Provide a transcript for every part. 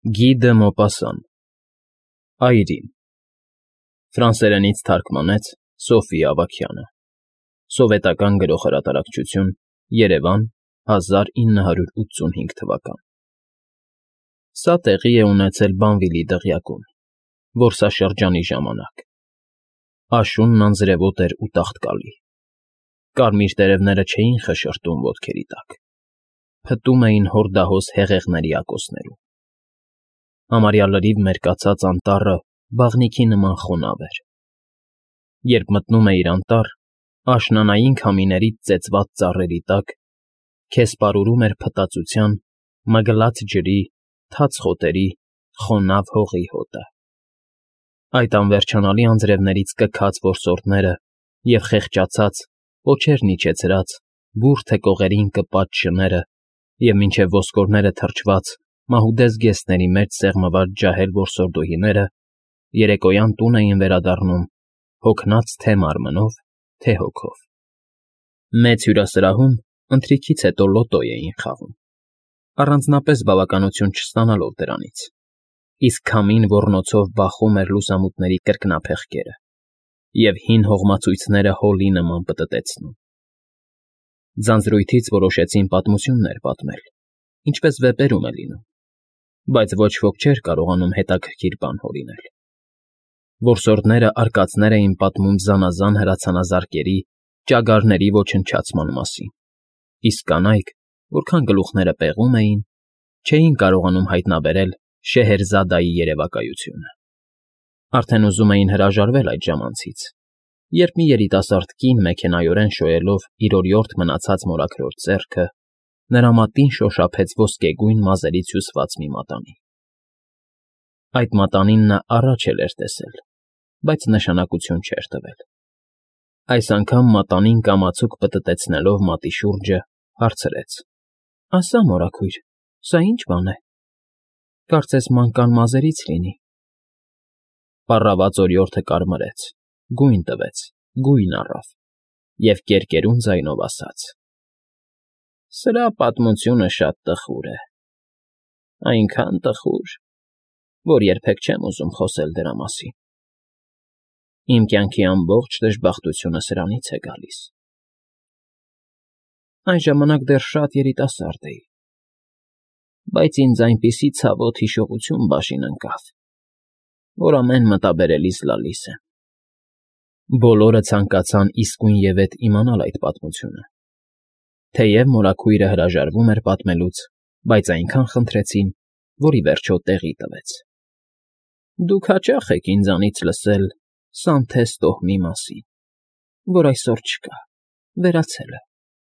Գի դը Մոպասան Այրին Ֆրանսերենից թարգմանեց Սոֆիա Ավագյանը Սովետական գրողհրատարակչություն Երևան 1985 թվական Սա տեղի է ունեցել Բանվիլի դղյակում որսաշրջանի ժամանակ Աշունն անձրևոտ էր ու տաղտկալի Կարմիր տերևները չէին խշշրտում ոտքերի տակ Փտում էին հորդահոս հեղեղների ակոսներում Համարյա լրիվ մերկացած անտառը բաղնիքի նման խոնավ էր Երբ մտնում էիր անտառ աշնանային քամիներից ծեծված ծառերի տակ քեզ պարուրում էր փտածության մգլած ջրի թաց խոտերի խոնավ հողի հոտը Այդ անվերջանալի անձրևներից կքած որսորդները և խեղճացած պոչերն իջեցրած բուռ թեկողերին կպած շները և մինչև ոսկորները թրջված մահուդես զգեստների մեջ սեղմված ջահել որսորդուհիները երեկոյան տուն էին վերադառնում հոգնած թե մարմնով, թե հոգով Մեծ հյուրասրահում ընթրիքից հետո լոտո էին խաղում առանձնապես բավականություն չստանալով դրանից իսկ քամին ոռնոցով բախում էր լուսամուտների կրկնափեղկերը և հին հողմացույցները հոլի նման պտտեցնում Ձանձրույթից որոշեցին պատմություններ պատմել, ինչպես վեպերում է լինում, բայց ոչ ոք չէր կարողանում հետաքրքիր բան հորինել Որսորդները արկածներ էին պատմում զանազան հրացանազարկերի, ճագարների ոչնչացման մասին, իսկ կանայք, որքան գլուխները պեղում էին, չէին կարողանում հայտնաբերել Շեհերզադայի երևակայությունը Արդեն ուզում էին հրաժարվել այդ ժամանցից, երբ մի երիտասարդ կին մեքենայորեն շոյելով իր օրիորդ մնացած մորաքրոջ ձեռքը նրա մատին շոշափեց ոսկեգույն մազերից հյուսված մի մատանի Այդ մատանին նա առաջ էլ էր տեսել, բայց նշանակություն չէր տվել Այս անգամ մատանին կամացուկ պտտեցնելով մատի շուրջը հարցրեց Ասա մորաքույր, սա ի՞նչ բան է Կարծես մանկան մազերից լինի Պառաված օրիորդը կարմրեց, գույն տվեց, գույն առավ և կերկերուն ձայնով ասաց Սրա պատմությունը շատ տխուր է, այնքան տխուր, որ երբեք չեմ ուզում խոսել դրա մասին Իմ կյանքի ամբողջ դժբախտությունը սրանից է գալիս Այն ժամանակ դեռ շատ երիտասարդ էի, բայց ինձ այնպիսի ցավոտ հիշողություն բաժին ընկավ, որ ամեն մտաբերելիս լալիս եմ Բոլորը ցանկացան իսկույնևեթ իմանալ այդ պատմությունը Թեև մորաքույրը հրաժարվում էր պատմելուց, բայց այնքան խնդրեցին, որ ի վերջո տեղի տվեց Դուք հաճախ եք ինձանից լսել Սանթես տոհմի մասին, որ այսօր չկա, վերացել է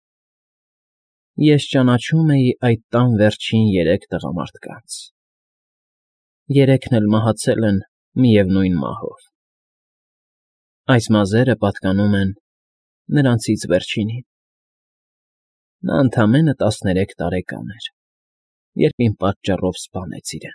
Ես ճանաչում էի այդ տան վերջին 3 տղամարդկանց Երեքն էլ մահացել են միևնույն մահով Այս մազերը պատկանում են նրանցից վերջինին Նա ընդամենը 13 տարեկան էր, երբ իմ պատճառով սպանեց իրեն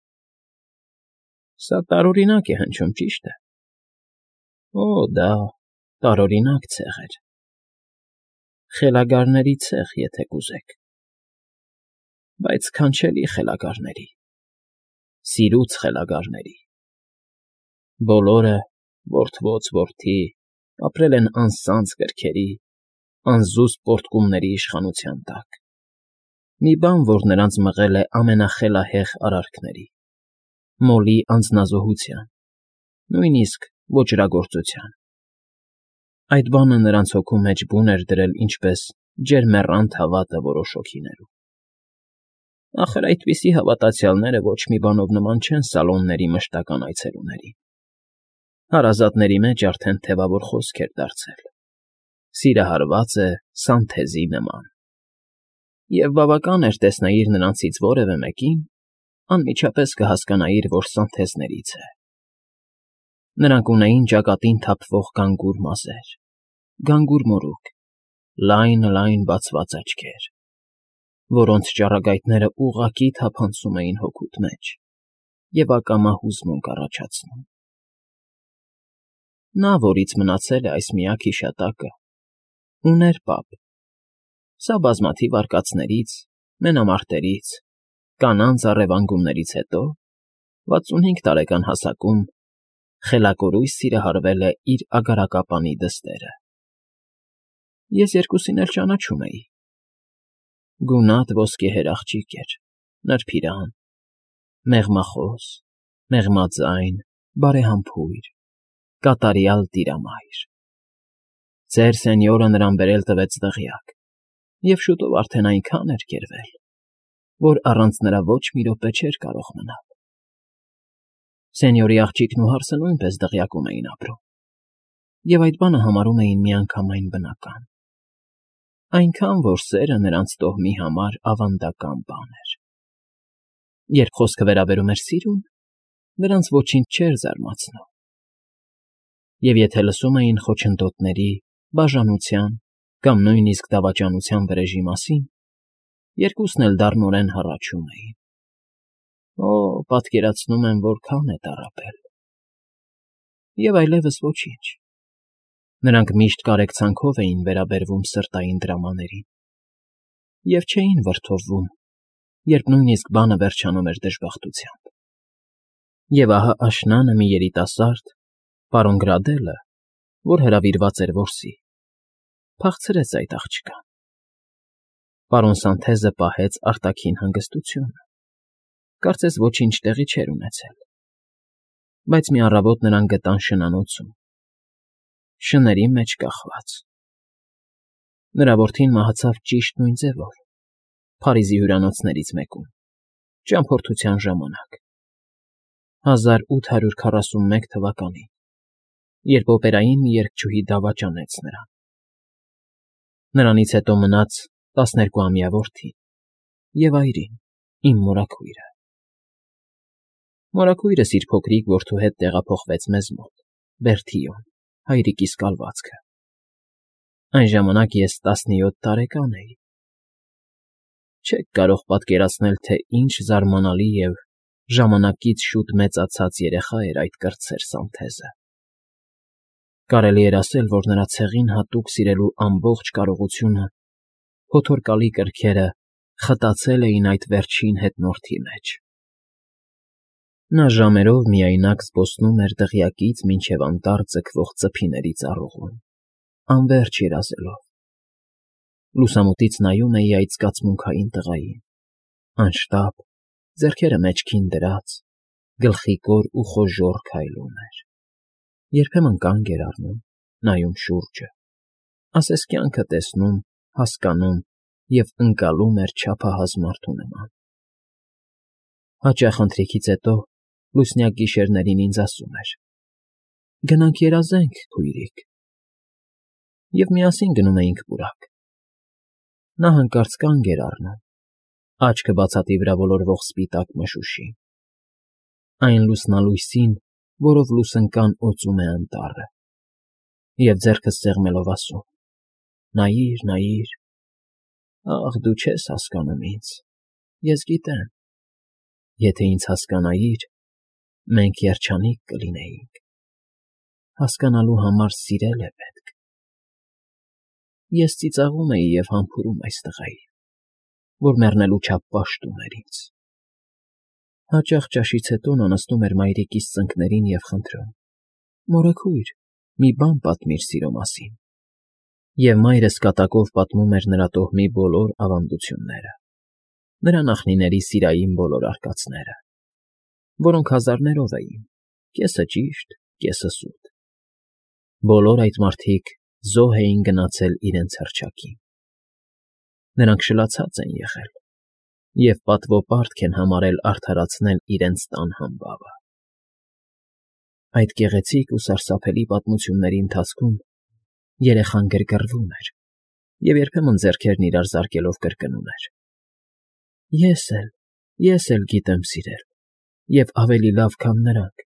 Սա տարօրինակ է հնչում, ճիշտ է Օ, դա տարօրինակ ցեղ էր Խելագարների ցեղ, եթե կուզեք Բայց սքանչելի խելագարների, սիրուց խելագարների Բոլորը, որդվոց որդի, ապրել են անսանձ կրքերի, անզուսպ պոռթկումների իշխանության տակ Մի բան, որ նրանց մղել է ամենախելահեղ արարքների, մոլի անձնազոհության, նույնիսկ ոճրագործության Այդ բանը նրանց հոգու մեջ բուն էր դրել ինչպես ջերմեռանդ հավատը որոշ հոգիներում Ախր այդպիսի հավատացյալները ոչ մի բանով նման չեն սալոնների մշտական այցելուներին Հարազատների մեջ արդեն թևավոր խոսք էր դարձել Սիրահարված է Սանթեզի նման Եվ բավական էր տեսնեիր նրանցից որևէ մեկին, անմիջապես կհասկանայիր, որ Սանթեզներից է Նրանք ունեին ճակատին թափվող գանգուր մազեր, գանգուր մորուք, լայն բացված աչքեր, որոնց ճառագայթները ուղղակի թափանցում էին հոգուդ մեջ և ակամա հուզմունք առաջացնում Նա, որից մնացել է այս միակ հիշատակը, ուներ պապ, սա բազմաթիվ արկածներից, մենամարտերից, կանանց առևանգումներից հետո 65 տարեկան հասակում խելակորույս սիրահարվել է իր ագարակապանի դստերը։ Ես երկուսին էլ ճանաչում էի։ Գունատ ոսկեհեր աղջիկ էր, նրբիրան, մեղմախոս, մեղմաձայն, բարեհամբույր, կատարյալ տիրամայր։ Ձեր սենյորը նրան բերել տվեց դղյակ, և շուտով արդեն այնքան էր գերվել, որ առանց նրա ոչ մի րոպե չէր կարող մնալ։ Սենյորի աղջիկն ու հարսը նույնպես դղյակում էին ապրում, և այդ բանը համարում էին միանգամայն բնական, այնքան, որ սերը նրանց տոհմի համար ավանդական բան էր։ Երբ խոսքը վերաբերում էր սիրուն, նրանց ոչինչ չէր զարմացնում։ Եվ եթե լսում էին խոչընդոտների, բաժանության կամ նույնիսկ դավաճանության վրեժի մասին, երկուսն էլ դառնորեն հառաչում էին. «Օ, պատկերացնում եմ, որքան է տառապել»։ Եվ այլևս ոչինչ։ Նրանք միշտ կարեկցանքով էին վերաբերվում սրտային դրամաներին և չէին վրդովվում, երբ նույնիսկ բանը վերջանում էր դժբախտությամբ։ Եվ ահա աշնանը մի երիտասարդ, պարոն Գրադելը, որ հրավիրված էր որսի, փախցրեց այդ աղջկան։ Պարոն Սանթեզը պահեց արտաքին հանգստությունը, կարծես ոչինչ տեղի չէր ունեցել, բայց մի առավոտ նրան գտան շնանոցում, շների մեջ կախված։ Նրա որդին մահացավ ճիշտ նույն ձևով, Փարիզի հյուրանոցներից մեկում, ճամփորդության ժամանակ, 1841 թվականին, երբ օպերային մի երգչուհի դավաճանեց նրան։ Նրանից հետո մնաց 12-ամյա որդին և այրին, իմ մորաքույրը։ Մորաքույրս իր փոքրիկ որդու հետ տեղափոխվեց մեզ մոտ, Բերթիոն, հայրիկիս կալվածքը։ Այն ժամանակ ես 17 տարեկան էի։ Չեք կարող պատկերացնել, թե ինչ զարմանալի և ժամանակից շուտ մեծացած երեխա էր այդ կրտսեր Սանթեզը։ Կարելի էր ասել, որ նրա ցեղին հատուկ սիրելու ամբողջ կարողությունը, փոթորկալի կրքերը խտացել էին այդ վերջին հետնորդի մեջ։ Նա ժամերով միայնակ զբոսնում էր դղյակից մինչև անտառ ձգվող ծփիների ծառուղում, անվերջ երազելով։ Լուսամուտից նայում էի այդ զգացմունքային տղային, անշտապ, ձեռքերը մեջքին դրած, գլխի կոր ու խոժոռ քայլում էր։ Երբեմն կանգ էր առնում, նայում շուրջը, ասես կյանքը տեսնում, հասկանում և ընկալում էր չափահաս մարդու նման։ Հաճախ ընթրիքից հետո լուսնյակ գիշերներին ինձ ասում էր. «Գնանք երազենք, քույրիկ»։ Եվ միասին գնում էինք պուրակ։ Նա հանկարծ կանգ էր առնում, աչքը բացատի վրա ոլորվող սպիտակ մշուշին, այն լուսնալույսին, որով լուսնկան օծում է անտառը, և ձեռքս սեղմելով ասում. «Նայիր, նայիր, ախ, դու չես հասկանում ինձ, ես գիտեմ, եթե ինձ հասկանայիր, մենք երջանիկ կլինեինք, հասկանալու համար սիրել է պետք»։ Ես ծիծաղում էի և համբուրում այս տղային, որ մեռնելու չափ պաշտում էր ինձ։ Հաճախ ճաշից հետո նա նստում էր մայրիկիս ծնկներին և խնդրում. «Մորաքույր, մի բան պատմիր սիրո մասին»։ Եվ մայրս կատակով պատմում էր նրա տոհմի բոլոր ավանդությունները, նրա նախնիների սիրային բոլոր արկածները, որոնք հազարներով էին, կեսը ճիշտ, կեսը սուտ։ Բոլոր այդ մարդիկ զոհ էին գնացել իրենց հռչակին։ Նրանք շլացած են եղել և պատվոպարտք են համարել արդարացնել իրենց տան համբավը։ Այդ գեղեցիկ ու սարսափելի պատմությունների ընթացքում երեխան գրգռվում էր և երբեմն ձեռքերն իրար զարկելով կրկնում էր. Ես էլ գիտեմ սիրել, և ավելի լավ, քան նրանք։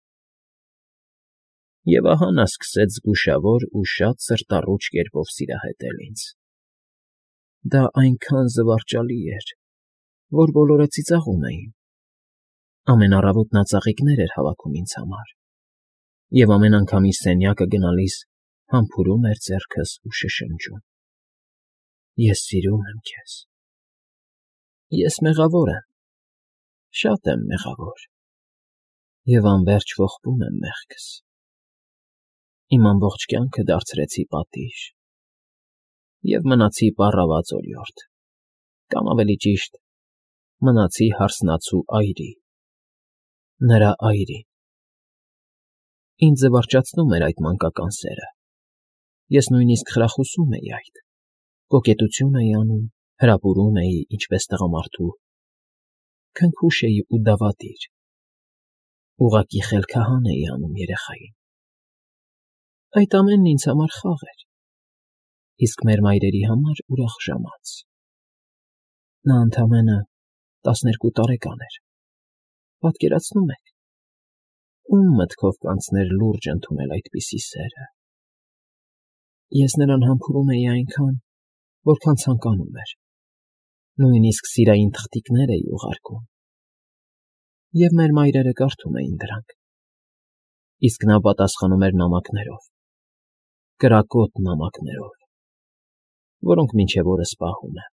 Եվ ահա նա սկսեց զգուշավոր ու շատ սրտառուչ կերպով սիրահետել ինձ։ Դա այնքան զվարճալի էր, որ բոլորը ծիծաղում էին։ Ամեն առավոտ նա ծաղիկներ էր հավաքում ինձ համար, և ամեն անգամ իր սենյակը գնալիս համբուրում էր ձեռքս ու շշնջում. «Ես սիրում եմ քեզ»։ Ես մեղավոր եմ, Շատ եմ մեղավոր և անվերջ ողբում եմ մեղքս։ Իմ ամբողջ կյանքը դարձրեցի պատիժ և մնացի պառաված օրիորդ, կամ ավելի ճիշտ, մնացի հարսնացու այրի, նրա այրին։ Ինձ զվարճացնում էր այդ մանկական սերը, ես նույնիսկ խրախուսում էի այդ, կոկետություն էի անում, հրապուրում էի, ինչպես տղամարդու, քնքուշ էի ու դավադիր, ուղղակի խելքահան էի անում երեխային։ Այդ ամենն ինձ համար խաղ էր, իսկ մեր մայրերի համար ուրախ ժամանց։ Նա ընդամենը 12 տարեկան էր, պատկերացնում եք, ում մտքով կանցներ լուրջ ընդունել այդպիսի սերը։ Ես նրան համբուրում էի այնքան, որքան ցանկանում էր, նույնիսկ սիրային թղթիկներ էի ուղարկում, և մեր մայրերը կարդում էին դրանք, իսկ նա պատասխանում էր նամակներով, կրակոտ նամակներով, որոնք մինչև օրս պահում եմ։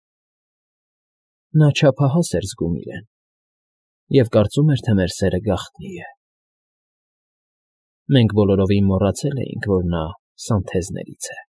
Նա չափահաս էր զգում իրեն և կարծում էր, թե մեր սերը գաղտնի է։ Մենք բոլորովին մոռացել էինք, որ նա Սանթեզներից է։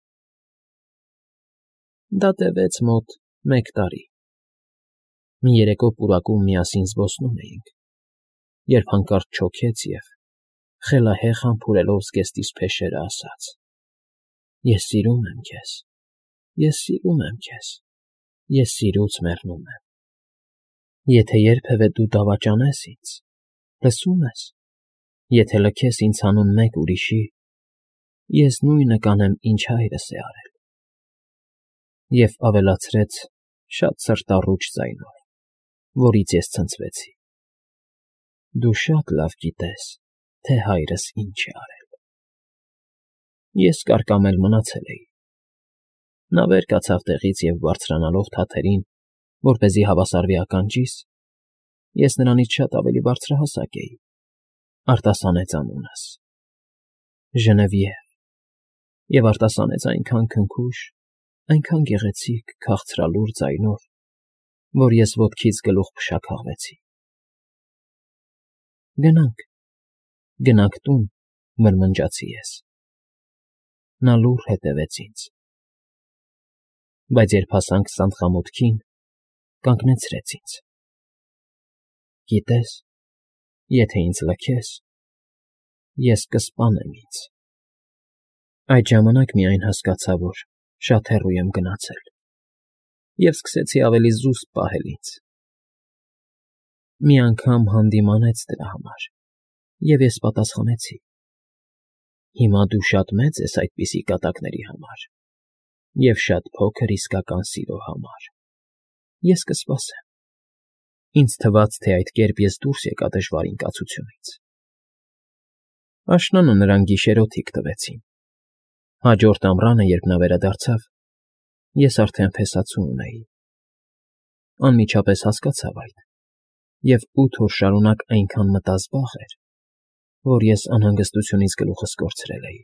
Դա տևեց մոտ 1 տարի։ Մի երեկո պուրակում միասին զբոսնում էինք, երբ հանկարծ չոքեց և, խելահեղ համբուրելով զգեստիս փեշերը, ասաց. «Ես սիրում եմ քեզ, ես սիրում եմ քեզ, ես սիրուց մեռնում եմ։ Եթե երբևէ դու դավաճանես ինձ, լսո՞ւմ ես, եթե լքես ինձ հանուն մեկ ուրիշի, ես նույնը կանեմ, ինչ հայրս է արել»։ Եվ ավելացրեց շատ սրտառուչ ձայնով, որից ես ցնցվեցի. «Դու շատ լավ գիտես, թե հայրս ինչ է արել»։ Ես կարկամել մնացել էի։ Նա վեր կացավ տեղից և բարձրանալով թաթերին, որպեսզի հավասարվի ականջիս, ես նրանից շատ ավելի բարձրահասակ էի, արտասանեց անունս. Ժնևիև, և արտասանեց այնքան քնքուշ, այնքան գեղեցիկ, քաղցրալուր ձայնով, որ ես ոտքից գլուխ փշաքաղվեցի։ Գնանք տուն, մրմնջացի ես։ Նա լուռ հետևեց ինձ, բայց երբ հասանք սանդղամուտքին, կանգնեցրեց ինձ։ Գիտես, եթե ինձ լքես, ես կսպանեմ ինձ։ Այդ ժամանակ միայն հասկացա, որ շատ հեռու եմ գնացել, և սկսեցի ավելի զուսպ պահել ինձ։ Մի անգամ հանդիմանեց դրա համար, և ես պատասխանեցի. «Հիմա դու շատ մեծ ես այդպիսի կատակների համար և շատ փոքր իսկական սիրո համար։ Ես կսպասեմ»։ Ինձ թվաց, թե այդ կերպ ես դուրս եկա դժվար ինկացությունից։ Աշնանը նրան գիշերօթիկ տվեցին։ Հաջորդ ամռանը, երբ նա վերադարձավ, ես արդեն փեսացու ունեի։ Անմիջապես հասկացավ այդ և 8 օր շարունակ այնքան մտազբաղ էր, որ ես անհանգստությունից գլուխս կորցրել էի։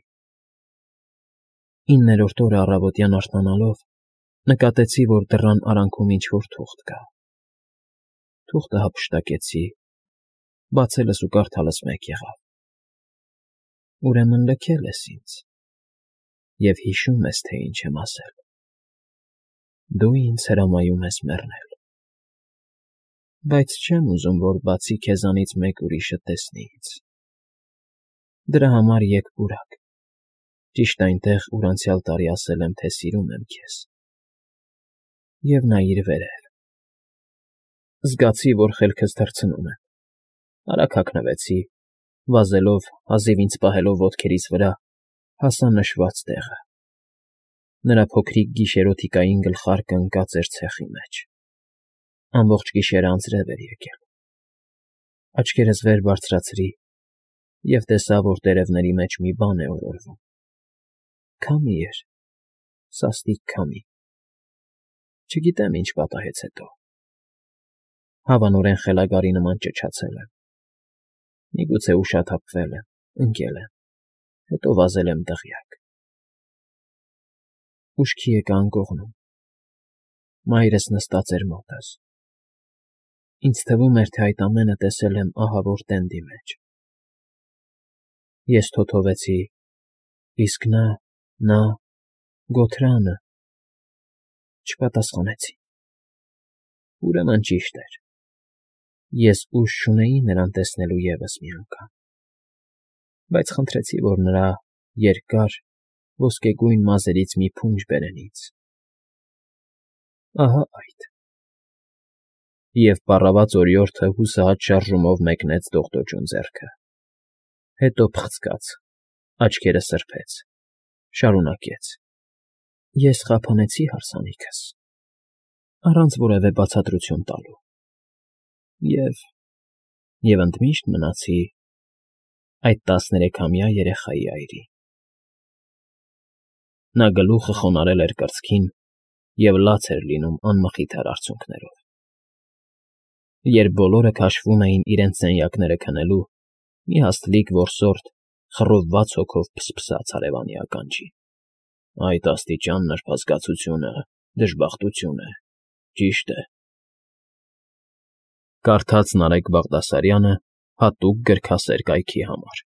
9-րդ օրը առավոտյան արթնանալով նկատեցի, որ դռան արանքում ինչ֊որ թուղթ կա։ Թուղթը հափշտակեցի, բացելս ու կարդալս մեկ եղավ. «Ուրեմն լքել ես ինձ և հիշում ես, թե ինչ եմ ասել։ Դու ինձ հրամայում ես մեռնել։ Բայց չեմ ուզում, որ բացի քեզանից մեկ ուրիշը տեսնի ինձ։ Դրա համար եկ պուրակ, ճիշտ այնտեղ, ուր անցյալ տարի ասել եմ, թե սիրում եմ քեզ։ Եվ նայիր վերև»։ Զգացի, որ խելքս թռցնում եմ։ Արագ հագնվեցի, վազելով, հազիվ ինձ պահելով ոտքերիս վրա, հասա նշված տեղը։ Նրա փոքրիկ գիշերօթիկային գլխարկը ընկած էր ցեխի մեջ։ Ամբողջ գիշերը անձրև էր եկել։ Աչքերս վեր բարձրացրի և տեսա, որ տերևների մեջ մի բան է օրորվում։ Քամի էր, սաստիկ քամի։ Չգիտեմ ինչ պատահեց հետո։ Հավանորեն խելագարի նման ճչացել եմ։ Միգուցե ուշաթափվել եմ, ընկել եմ, հետո վազել եմ դղյակ։ Ուշքի եկա անկողնում։ Մայրս նստած էր մոտս։ Ինձ թվում էր, թե այդ ամենը տեսել եմ ահավոր տենդի մեջ։ Ես թոթովեցի, իսկ նա, Գոթրանը չպատասխանեցին։ Ուրեմն ճիշտ էր։ Ես ուժ չունեի նրան տեսնելու ևս մի անգամ, բայց խնդրեցի, որ նրա երկար, ոսկեգույն մազերից մի փունջ բերեն ինձ։ Ահա այդ։ Եվ պառաված օրիորդը հուսահատ շարժումով մեկնեց դողդոջուն ձեռքը, հետո փխցկաց, աչքերը սրբեց, շարունակեց. Ես խափանեցի հարսանիքս, առանց որևէ բացատրություն տալու, և ընդմիշտ մնացի այդ 13-ամյա երեխայի այրի։ Նա գլուխը խոնարհել էր կրծքին և լաց էր լինում անմխիթար արցունքներով։ Երբ բոլորը քաշվում էին իրենց սենյակները քնելու, մի հաստլիկ որսորդ խռովված հոգով փսփսաց հարևանի ականջին. Այդ աստիճան նրբազգացությունը դժբախտություն է, ճիշտ է։ Կարդաց Նարեկ Բաղդասարյանը հատուկ գրքասեր կայքի համար։